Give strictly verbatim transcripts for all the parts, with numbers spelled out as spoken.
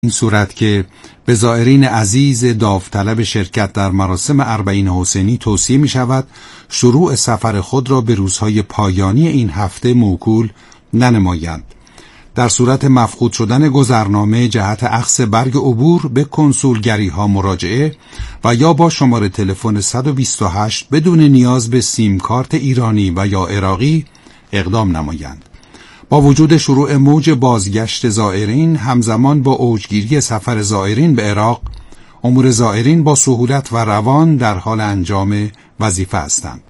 این صورت که به زائرین عزیز داوطلب شرکت در مراسم اربعین حسینی توصیه می شود شروع سفر خود را به روزهای پایانی این هفته موکول ننمایند. در صورت مفقود شدن گذرنامه جهت اخذ برگ عبور به کنسولگری ها مراجعه و یا با شماره تلفن صد و بیست و هشت بدون نیاز به سیم کارت ایرانی و یا عراقی اقدام نمایند. با وجود شروع موج بازگشت زائرین همزمان با اوجگیری سفر زائرین به عراق، امور زائرین با سهولت و روان در حال انجام وظیفه هستند.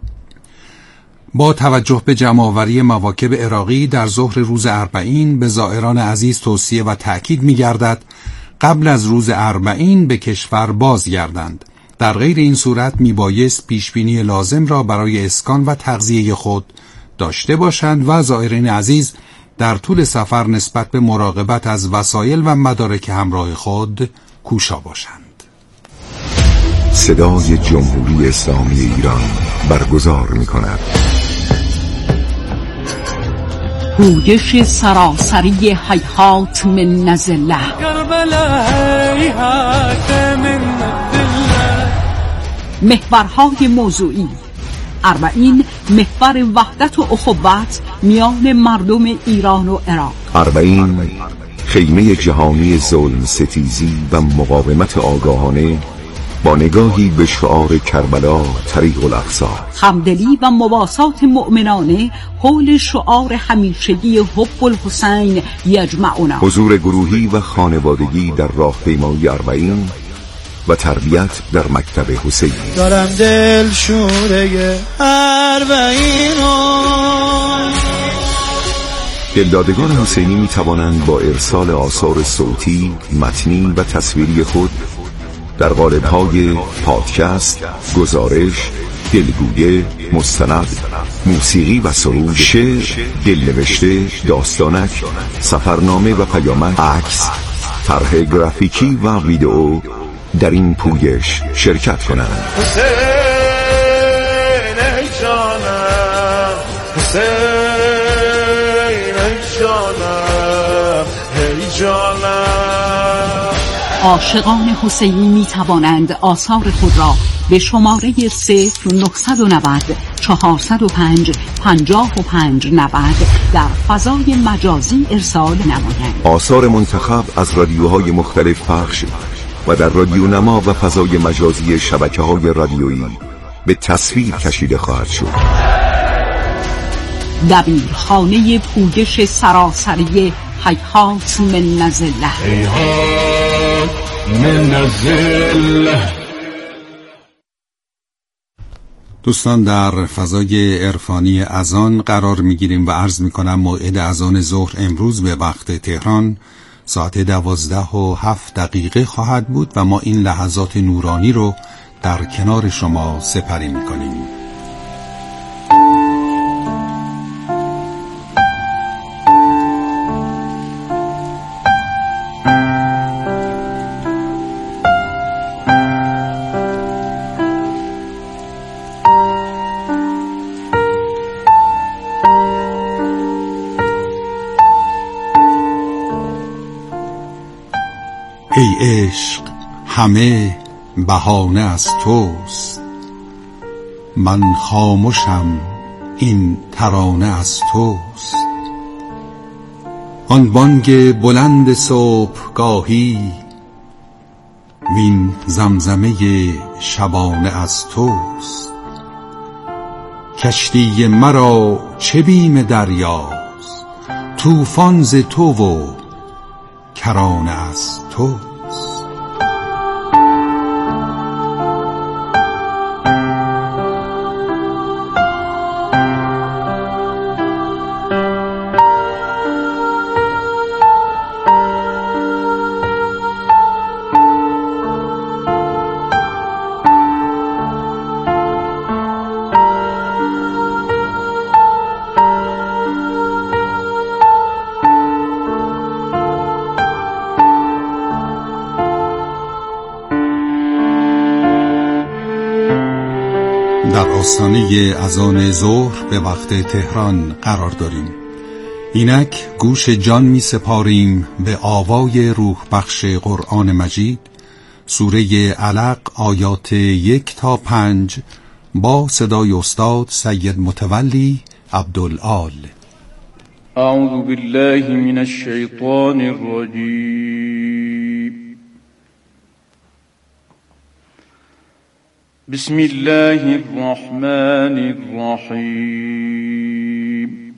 با توجه به جمع‌آوری مواکب عراقی در ظهر روز اربعین به زائران عزیز توصیه و تأکید می‌گردد قبل از روز اربعین به کشور بازگردند. در غیر این صورت میبایست پیشبینی لازم را برای اسکان و تغذیه خود داشته باشند و زائرین عزیز در طول سفر نسبت به مراقبت از وسایل و مدارک همراه خود کوشا باشند. صدای جمهوری اسلامی ایران برگزار می‌کند پویش سراسری هیهات من نزله. محورهای موضوعی: اربعین، محور وحدت و اخوت میان مردم ایران و عراق. اربعین، خیمه جهانی ظلم ستیزی و مقاومت آگاهانه با نگاهی به شعار کربلا طریق الاقصی. همدلی و مواسات مؤمنانه حول شعار همیشگی حب الحسین یجمعنا. حضور گروهی و خانوادگی در راهپیمایی اربعین و تربیت در مکتب حسینی. دارم دل شوره اربعینو. دلدادگان حسینی می توانند با ارسال آثار صوتی، متنی و تصویری خود در قالب‌های پادکست، گزارش، دلگویه، مستند، موسیقی و سرود، شعر، دلنوشته، داستانک، سفرنامه و پیامک، عکس، طرح گرافیکی و ویدئو در این پویش شرکت کنند. حسین ای جانم، حسین ای جانم، ای جانم. عاشقان حسینی می توانند آثار خود را به شماره صفر نهصد و نود چهارصد و پنج پنجاه و پنج نود در فضای مجازی ارسال نمایند. آثار منتخب از رادیوهای مختلف پخش و در رادیو نما و فضای مجازی شبکه‌های رادیویی به تصویر کشیده خواهد شد. دبیرخانه پویش سراسری هیهات من نزله. هیهات من نزله. دوستان، در فضای عرفانی اذان قرار میگیریم و عرض میکنم موعد اذان ظهر امروز به وقت تهران ساعت دوازده و هفت دقیقه خواهد بود و ما این لحظات نورانی رو در کنار شما سپری میکنیم. ای عشق همه بهانه از توست، من خاموشم این ترانه از توست. آن بانگ بلند صبحگاهی وین زمزمه شبانه از توست. کشتی مرا چه بیم دریاست، طوفان ز تو و کرانه از تو. در آستانه اذان ظهر به وقت تهران قرار داریم. اینک گوش جان می سپاریم به آوای روح بخش قرآن مجید، سوره علق آیات یک تا پنج با صدای استاد سید متولی عبدالآل. اعوذ بالله من الشیطان الرجیم. بسم الله الرحمن الرحیم.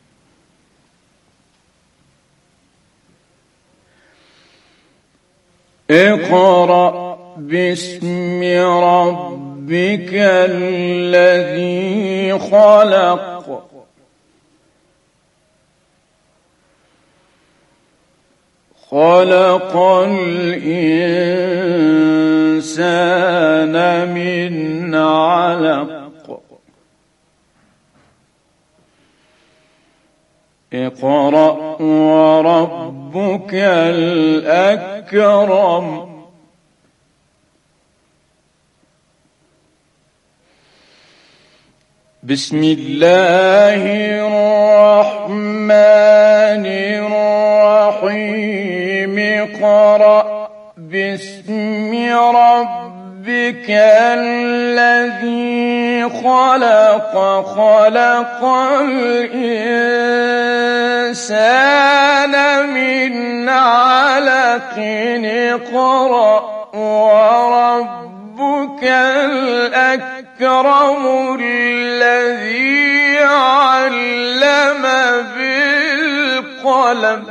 اقرأ باسم ربك الذي خلق خلق الإنسان من علق اقرأ وربك الأكرم بسم الله الرحمن الرحيم. اقرأ باسم ربك الذي خلق خلق الإنسان من علق اقرأ وربك الأكرم الذي علم بالقلم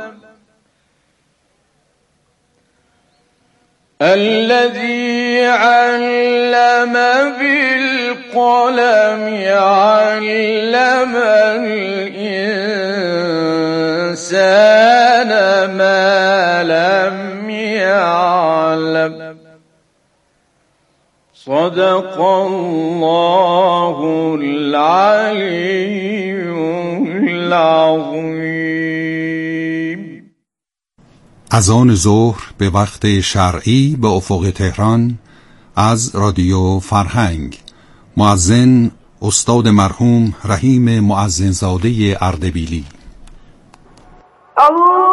الذي علم بالقلم علم الإنسان ما لم يعلم. صدق الله العلی العظیم. اذان ظهر به وقت شرعی به افق تهران از رادیو فرهنگ. مؤذن استاد مرحوم رحیم مؤذنزاده اردبیلی. الله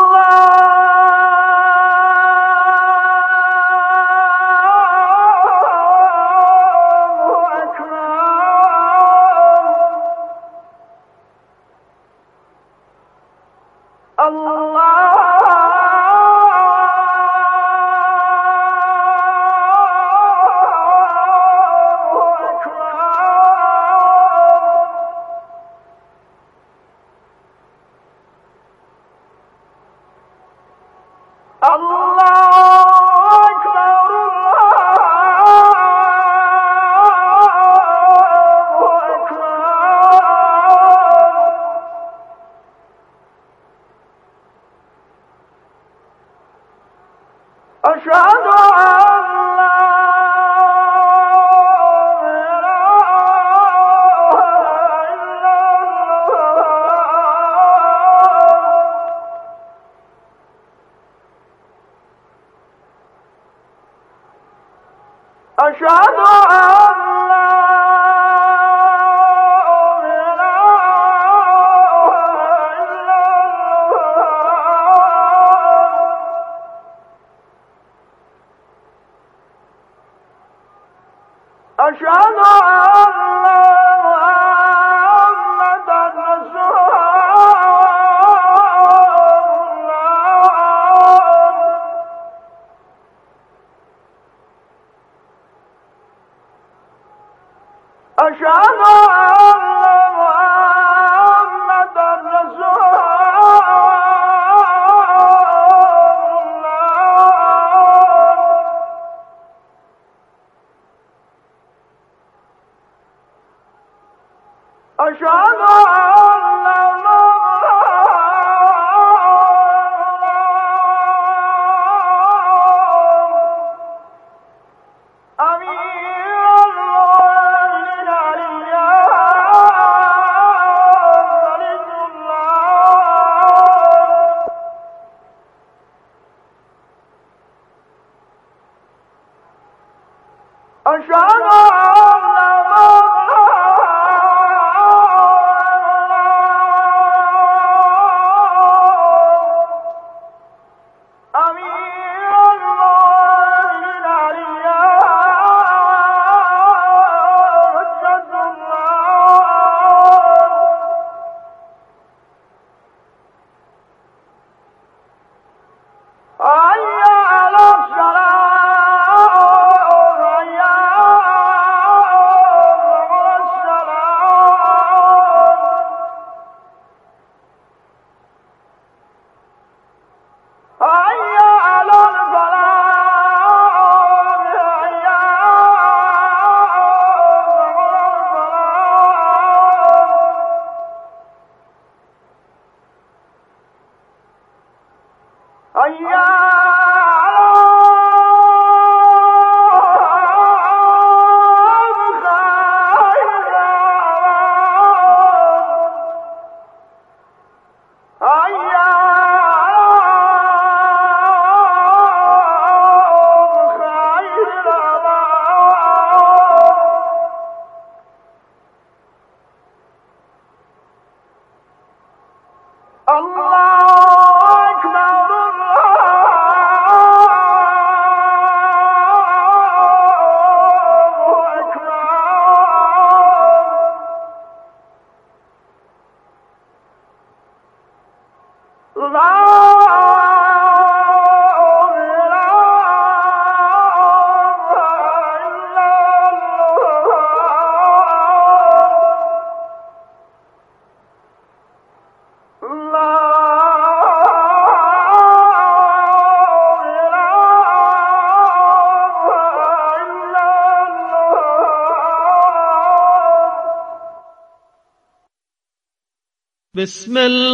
بسم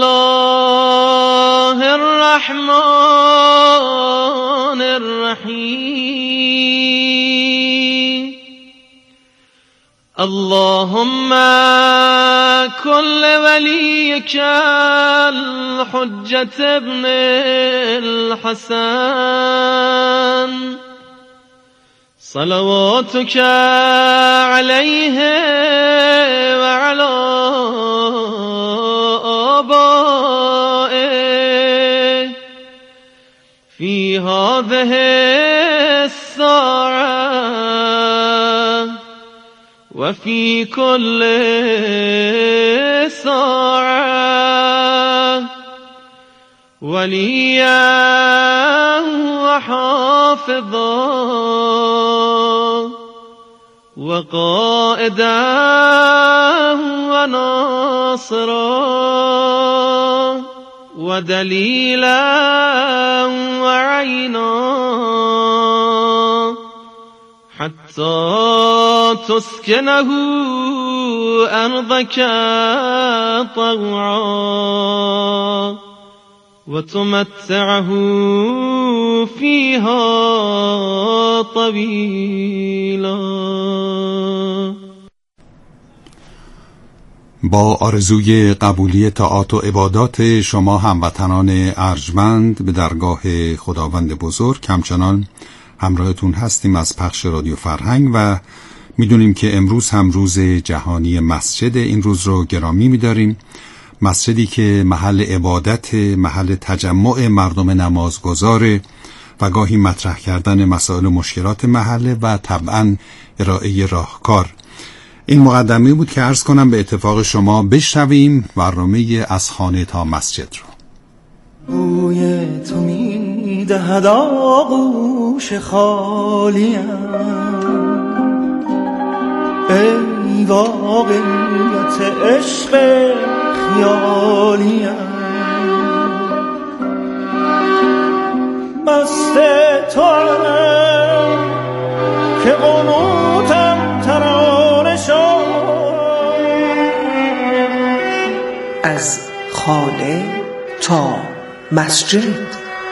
الله الرحمن الرحیم اللهم كل وليك الحجة ابن الحسن صلواتك عليه وعلى آبائه في هذه الساعة وفي كل ساعة وليا وحافظا وقائدا وناصرا ودليلا وعينا حتى تسكنه أرضك طوعا وتمتعه فيها طويلا. با آرزوی قبولی طاعات و عبادات شما هموطنان ارجمند به درگاه خداوند بزرگ، همچنان همراهتون هستیم از پخش رادیو فرهنگ و میدونیم که امروز هم روز جهانی مسجد. این روز رو گرامی میداریم، مسجدی که محل عبادت، محل تجمع مردم نمازگزاره و گاهی مطرح کردن مسائل و مشکلات محله و طبعا ارائه راهکار. این مقدمه بود که عرض کنم به اتفاق شما بشنویم برنامه از خانه تا مسجد رو. بوی تو می دهد آغوش خالیم، ای واقعیت عشق خیالیم، مست توام که قنوتم ترانه شد. از خانه تا مسجد،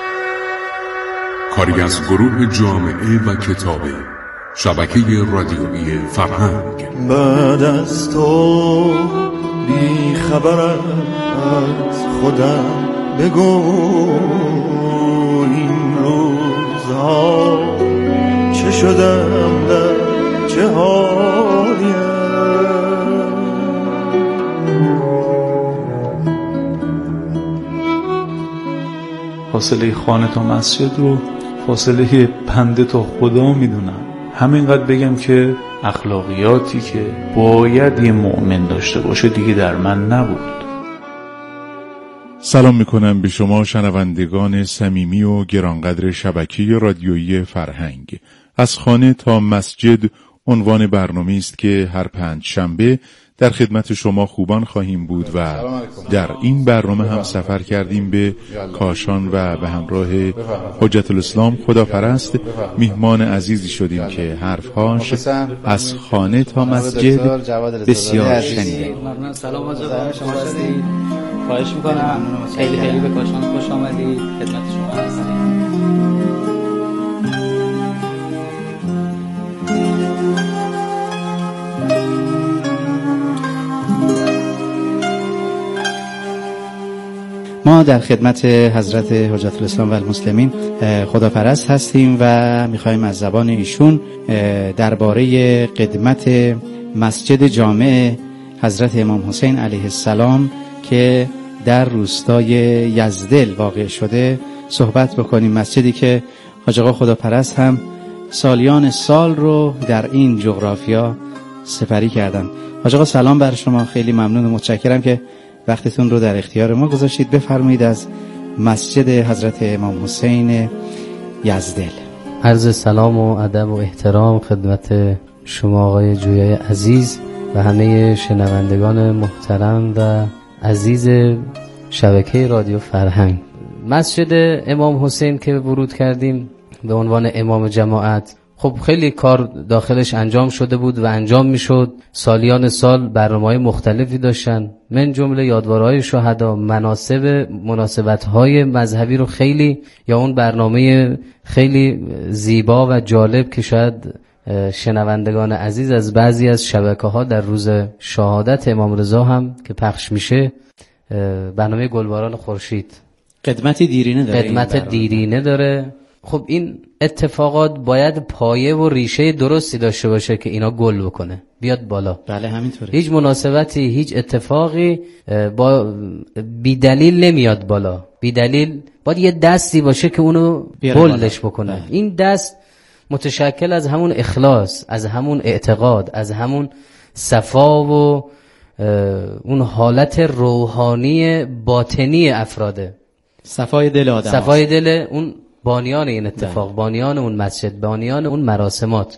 کاری از گروه جامعه و کتابه، شبکه رادیویی فرهنگ. بعد از تو بی خبرم از خودم بگو، این روزها چه شدم در چه حالیم. فاصله خانه تا مسجد رو فاصله پنده تا خدا میدونم. همینقدر بگم که اخلاقیاتی که باید یه مؤمن داشته باشه دیگه در من نبود. سلام میکنم به شما شنوندگان صمیمی و گرانقدر شبکه رادیویی فرهنگ. از خانه تا مسجد عنوان برنامه‌ای است که هر پنج شنبه در خدمت شما خوبان خواهیم بود و در این برنامه هم سفر کردیم به کاشان و به همراه حجت الاسلام خداپرست میهمان عزیزی شدیم که حرفهاش از خانه تا مسجد بسیار شنیده. سلام حضرت شما هستید. خواهش میکنم خیلی خیلی به کاشان خوش آمدید. خدمت شما هستیم. ما در خدمت حضرت حجت الاسلام و المسلمین خداپرست هستیم و میخوایم از زبان ایشون درباره قدمت مسجد جامع حضرت امام حسین علیه السلام که در روستای یزدل واقع شده صحبت بکنیم. مسجدی که حاج آقا خداپرست هم سالیان سال رو در این جغرافیا سپری کردن. حاج آقا سلام بر شما، خیلی ممنون و متشکرم که وقتتون رو در اختیار ما گذاشتید. بفرمایید از مسجد حضرت امام حسین یزدل. عرض سلام و ادب و احترام خدمت شما آقای جویای عزیز و همه شنوندگان محترم و عزیز شبکه رادیو فرهنگ. مسجد امام حسین که ورود کردیم به عنوان امام جماعت، خب خیلی کار داخلش انجام شده بود و انجام میشد. سالیان سال برنامه‌های مختلفی داشتن، من جمله یادوارهای شهدا، مناسب مناسبت‌های مذهبی رو خیلی، یا اون برنامه خیلی زیبا و جالب که شاید شنوندگان عزیز از بعضی از شبکه‌ها در روز شهادت امام رضا هم که پخش میشه، برنامه گلباران خورشید قدمت دیرینه داره، قدمت دیرینه داره. خب این اتفاقات باید پایه و ریشه درستی داشته باشه که اینا گل بکنه، بیاد بالا. بله همینطوره. هیچ مناسبتی، هیچ اتفاقی با بی دلیل نمیاد بالا. بی دلیل باید یه دستی باشه که اونو بلدش بکنه. بله. این دست متشکل از همون اخلاص، از همون اعتقاد، از همون صفا و اون حالت روحانی باطنی افراده. صفای دل آدم، صفای دل اون بانیان این اتفاق، ده. بانیان اون مسجد، بانیان اون مراسمات.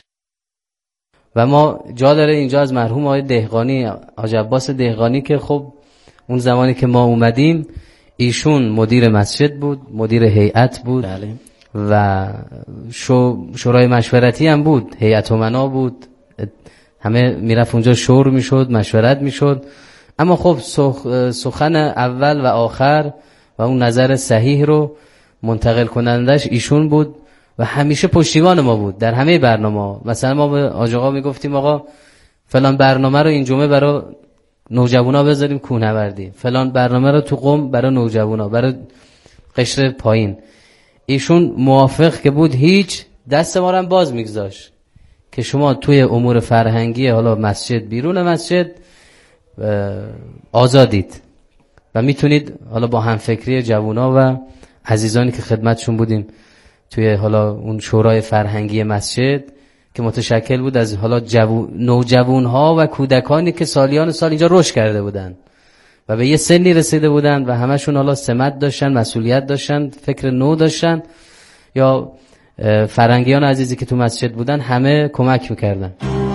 و ما جا داره اینجا از مرحوم آقای دهقانی، حاج عباس دهقانی، که خب اون زمانی که ما اومدیم ایشون مدیر مسجد بود، مدیر هیئت بود. بله. و شو شورای مشورتی هم بود، هیئت امنا بود، همه میرفت اونجا شور میشد، مشورت میشد. اما خب سخ... سخن اول و آخر و اون نظر صحیح رو منتقل کنندش ایشون بود و همیشه پشتیبان ما بود در همه برنامه. مثلا ما به آج آقا میگفتیم آقا فلان برنامه رو این جمعه برای نوجوانا بذاریم کوهنوردی، فلان برنامه رو تو قم برای نوجوانا، برای قشر پایین. ایشون موافق که بود هیچ دست ما رو هم باز میگذاشت که شما توی امور فرهنگی حالا مسجد، بیرون مسجد آزادید و میتونید حالا با همفکری جوونا و عزیزانی که خدمتشون بودیم توی حالا اون شورای فرهنگی مسجد که متشکل بود از حالا جوو... نوجوانها و کودکانی که سالیان سال اینجا رشد کرده بودن و به یه سنی رسیده بودن و همشون حالا سمت داشتن، مسئولیت داشتن، فکر نو داشتن، یا فرهنگیان عزیزی که تو مسجد بودن همه کمک میکردن.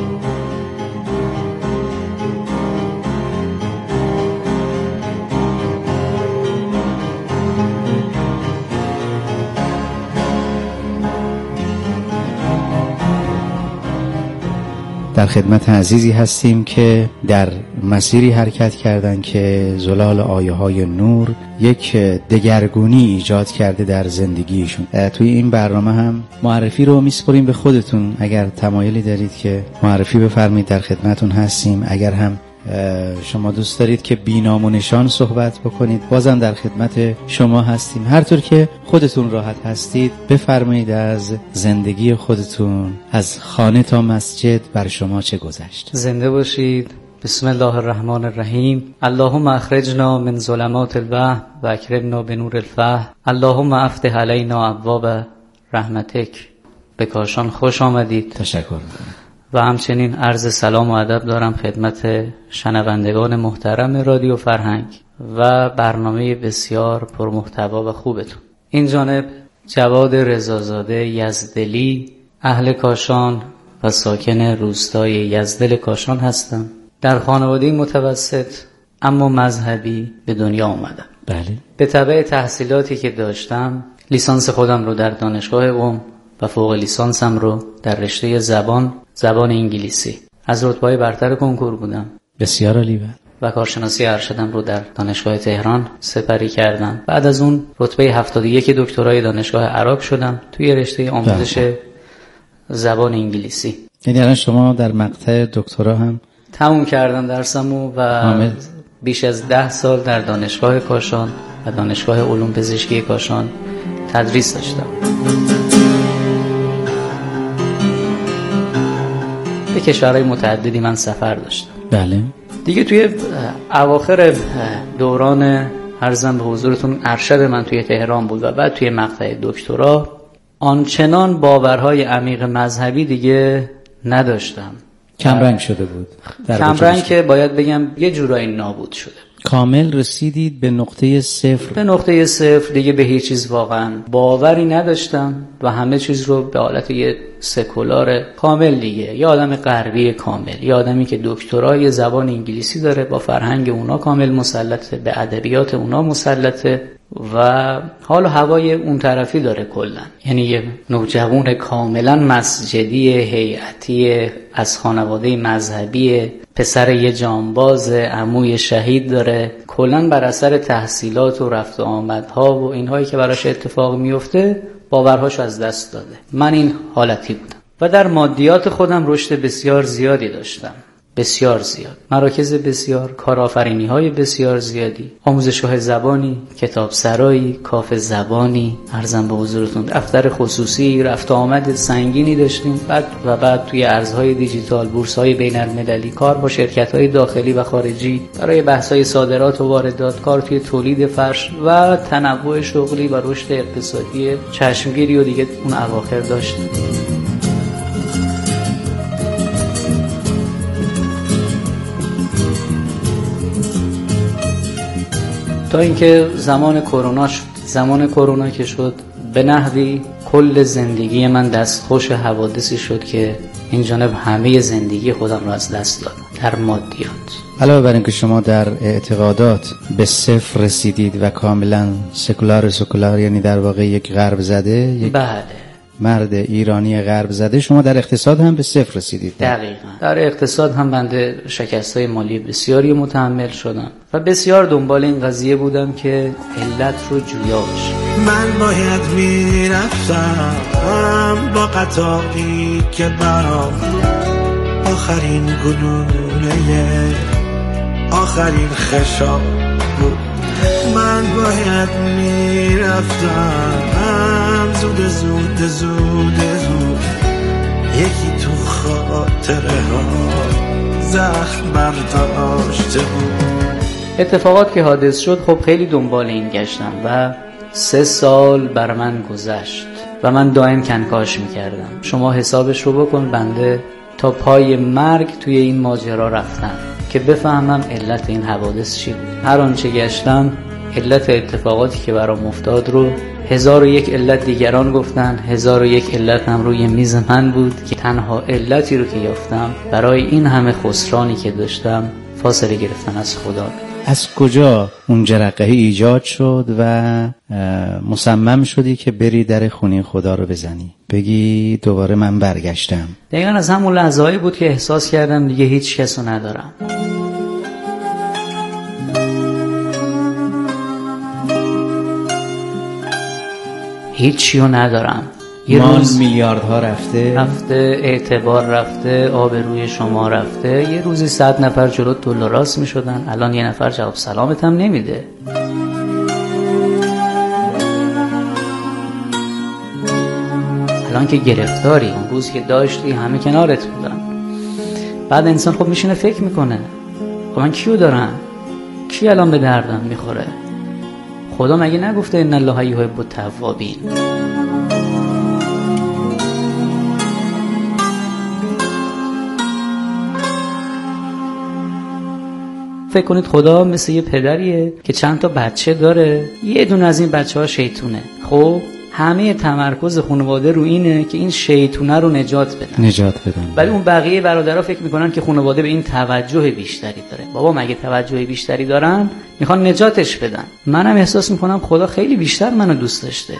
در خدمت عزیزی هستیم که در مسیری حرکت کردن که زلال آیه های نور یک دگرگونی ایجاد کرده در زندگیشون. توی این برنامه هم معرفی رو میسپریم به خودتون، اگر تمایلی دارید که معرفی بفرمایید در خدمتون هستیم. اگر هم شما دوست دارید که بینام و نشان صحبت بکنید بازم در خدمت شما هستیم. هر طور که خودتون راحت هستید بفرمایید از زندگی خودتون، از خانه تا مسجد بر شما چه گذشت. زنده باشید. بسم الله الرحمن الرحیم. اللهم اخرجنا من ظلمات الوهم و اکرمنا بنور الفهم. اللهم افتح علینا ابواب رحمتک. به کاشان خوش آمدید. تشکر میکنم. و همچنین عرض سلام و ادب دارم خدمت شنوندگان محترم رادیو فرهنگ و برنامه بسیار پرمحتوا و خوبتون. این جانب جواد رضازاده یزدلی، اهل کاشان و ساکن روستای یزدل کاشان هستم. در خانواده متوسط اما مذهبی به دنیا آمدم. بله. به تبع تحصیلاتی که داشتم لیسانس خودم رو در دانشگاه قم و فوق لیسانسم رو در رشته زبان زبان انگلیسی از رتبه‌های برتر کنکور بودم. بسیار عالی. و کارشناسی ارشدم رو در دانشگاه تهران سپری کردم. بعد از اون رتبه هفتاد و یک دکترای دانشگاه عراق شدم توی رشته آموزش زبان انگلیسی. یعنی الان شما در مقطع دکترا هم تموم کردم درسمو و آمد. بیش از ده سال در دانشگاه کاشان و دانشگاه علوم پزشکی کاشان تدریس داشتم. به کشورهای متعددی من سفر داشتم. بله. دیگه توی اواخر دوران عرضم به حضورتون ارشد من توی تهران بود و بعد توی مقطع دکترا آنچنان باورهای عمیق مذهبی دیگه نداشتم. کمرنگ شده بود. کمرنگ که باید بگم یه جورایی نابود شده. کامل رسیدید به نقطه صفر. به نقطه صفر دیگه به هیچ چیز واقعا باوری نداشتم و همه چیز رو به حالت یه سکولار کامل دیگه، یه آدم غربی کامل، یه آدمی که دکترای زبان انگلیسی داره، با فرهنگ اونا کامل مسلطه، به ادبیات اونا مسلطه و حال و هوای اون طرفی داره کلا. یعنی یه نوجوان کاملا مسجدی هیئتی از خانواده مذهبی، پسر یه جانباز، عموی شهید داره، کلا بر اثر تحصیلات و رفت و آمدها و اینهایی که براش اتفاق میفته باورهاشو از دست داده. من این حالتی بودم و در مادیات خودم رشد بسیار زیادی داشتم، بسیار زیاد، مراکز بسیار، کارآفرینی های بسیار زیادی، آموزشگاه زبانی، کتاب سرایی، کاف زبانی، عرضم به حضورتون دفتر خصوصی، رفت و آمد سنگینی داشتیم. بعد و بعد توی ارزهای دیجیتال، بورس های بین المللی، کار با شرکت های داخلی و خارجی برای بحث های صادرات و واردات، کار توی تولید فرش و تنوع شغلی و رشد اقتصادی چشمگیری و دیگه اون اواخر داشتیم. تا اینکه زمان کرونا شد. زمان کرونا که شد به نحوی کل زندگی من دستخوش حوادثی شد که این جانب همه زندگی خودم را از دست دادم در مادیات. علاوه بر اینکه شما در اعتقادات به صفر رسیدید و کاملا سکولار سکولار، یعنی در واقع یک غرب زده، یک بله مرد ایرانی غرب زده، شما در اقتصاد هم به صفر رسیدید. دقیقاً. در اقتصاد هم بنده شکست‌های مالی بسیاری متحمل شدم و بسیار دنبال این قضیه بودم که علت رو جویا بشه. من باید میرفتم با قطاری که برام آخرین گلوله آخرین خشاب بود. من باید میرفتم زود زود زود زود یکی تو خاطره ها زخم برداشته بود. اتفاقات که حادث شد خب خیلی دنبال این گشتم و سه سال بر من گذشت و من دائم کنکاش میکردم. شما حسابش رو بکن، بنده تا پای مرگ توی این ماجرا رفتم که بفهمم علت این حوادث چی بود. هر آنچه گشتم علت اتفاقاتی که برام افتاد رو هزار و یک علت دیگران گفتن، هزار و یک علت هم روی میز من بود که تنها علتی رو که یافتم برای این همه خسرانی که داشتم فاصله گرفتن از خدا. از کجا اون جرقه ایجاد شد و مصمم شدی که بری در خونه خدا رو بزنی، بگی دوباره من برگشتم؟ دقیقا از همون لحظه‌ای بود که احساس کردم دیگه هیچ کس رو ندارم. هیچی رو ندارم. یه روز میلیاردها رفته رفته، اعتبار رفته، آبروی شما رفته. یه روزی صد نفر جلوت دل راست می شدن، الان یه نفر جواب سلامت هم نمیده. الان که گرفتاری، اون روز که داشتی همه کنارت بودن. بعد انسان خب میشینه فکر میکنه خب من کیو دارم؟ کی الان به دردم میخوره؟ خدا مگه نگفته ان الله یحب التوابین؟ فکر کنید خدا مثل یه پدریه که چند تا بچه داره، یه دونه از این بچه ها شیطونه. خب همه تمرکز خانواده رو اینه که این شیطونه رو نجات بدن نجات بدن ولی اون بقیه برادرها فکر میکنن که خانواده به این توجه بیشتری داره. بابا مگه توجه بیشتری دارن؟ میخوان نجاتش بدن. منم احساس میکنم خدا خیلی بیشتر منو دوست داشته.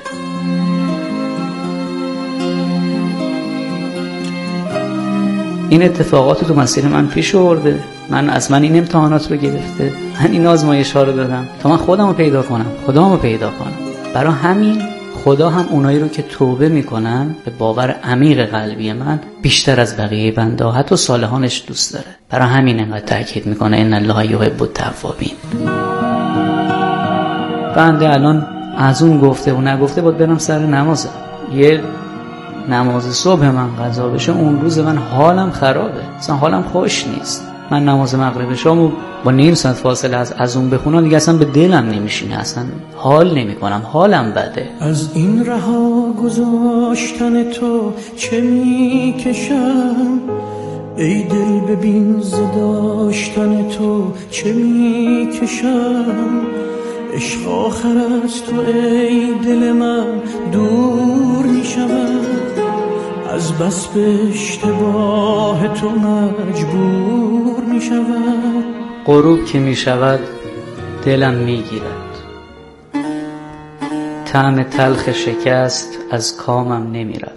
این اتفاقات تو مسیر من پیش آورده، من از من این امتحانات رو گرفته، من این آزمایش ها رو دادم تا من خودم رو پیدا کنم، خودم رو پیدا کنم. برای همین خدا هم اونایی رو که توبه میکنن به باور عمیق قلبی من بیشتر از بقیه بنده حتی صالحانش دوست داره. برای همین انقدر تاکید میکنه ان الله یحب التوابین. بنده الان از اون گفته و نگفته باید برم سر نمازم. یه نماز صبح من قضا بشه اون روز من حالم خرابه، اصلا حالم خوش نیست. من نماز مغرب شامو با نیم ساعت فاصله از از اون بخونم دیگه اصلا به دلم نمیشینه، اصلا حال نمیکنم، حالم بده. از این رها گذاشتن تو چه میکشم، ای دل ببین ز داشتن تو چه میکشم. عشق آخر از تو ای دل من دور میشود، از بس به اشتباه تو مجبور می شود. غروب که می شود دلم می گیرد، طعم تلخ شکست از کامم نمی رود.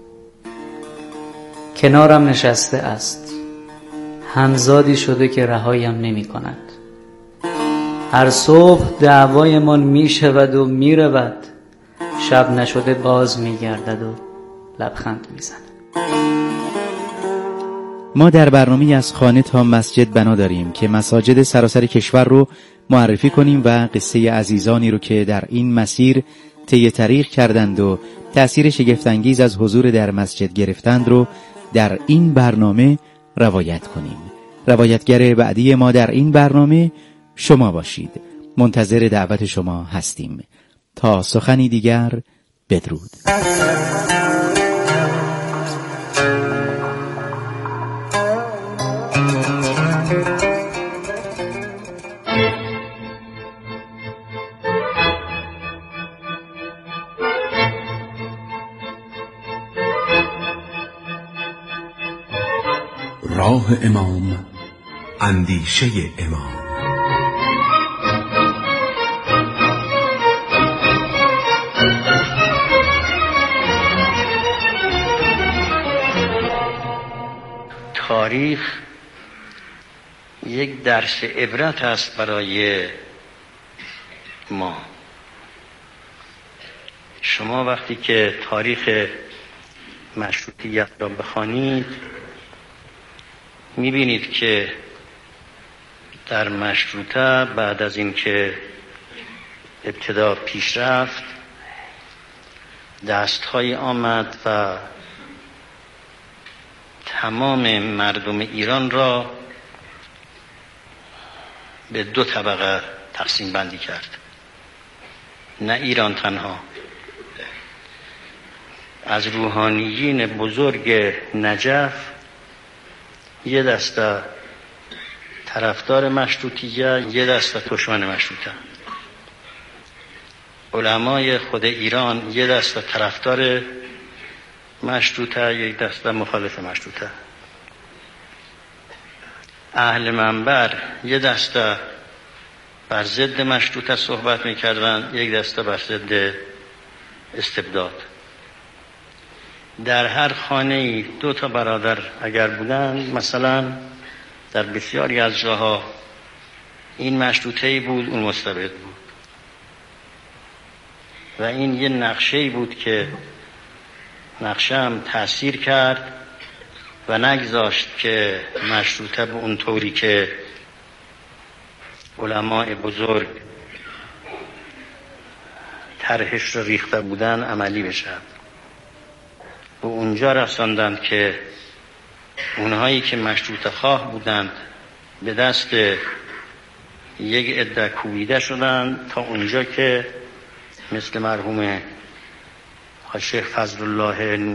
کنارم نشسته است، همزادی شده که رهایم نمی کند. هر صبح دعوایمان می شود و می رود، شب نشده باز می گردد و لبخند می زند. ما در برنامه از خانه تا مسجد بنا داریم که مساجد سراسر کشور رو معرفی کنیم و قصه عزیزانی رو که در این مسیر طی طریق کردند و تأثیر شگفت‌انگیز از حضور در مسجد گرفتند رو در این برنامه روایت کنیم. روایتگر بعدی ما در این برنامه شما باشید. منتظر دعوت شما هستیم. تا سخنی دیگر، بدرود. راه امام، اندیشه امام. تاریخ یک درس عبرت است برای ما. شما وقتی که تاریخ مشروطیت را بخوانید می‌بینید که در مشروطه بعد از اینکه ابتدا پیش رفت، دست‌های آمد و تمام مردم ایران را به دو طبقه تقسیم بندی کرد. نه ایران تنها، از روحانیین بزرگ نجف یه دسته طرفدار مشروطیه، یه دسته دشمن مشروطه. علمای خود ایران یه دسته طرفدار مشروطه، یک دسته مخالف مشروطه. اهل منبر یه دسته بر ضد مشروطه صحبت میکردن، یک دسته بر ضد استبداد. در هر خانه‌ای دو تا برادر اگر بودن، مثلا در بسیاری از جاها این مشروطه‌ای بود، اون مستبد بود، و این یه نقشه‌ای بود که نقشه هم تأثیر کرد و نگذاشت که مشروطه به اون طوری که علماء بزرگ طرحش رو ریخته بودن عملی بشه. به اونجا رساندند که اونهایی که مشروطه خواه بودند به دست یک عده کوبیده شدند، تا اونجا که مثل مرحوم شیخ فضل الله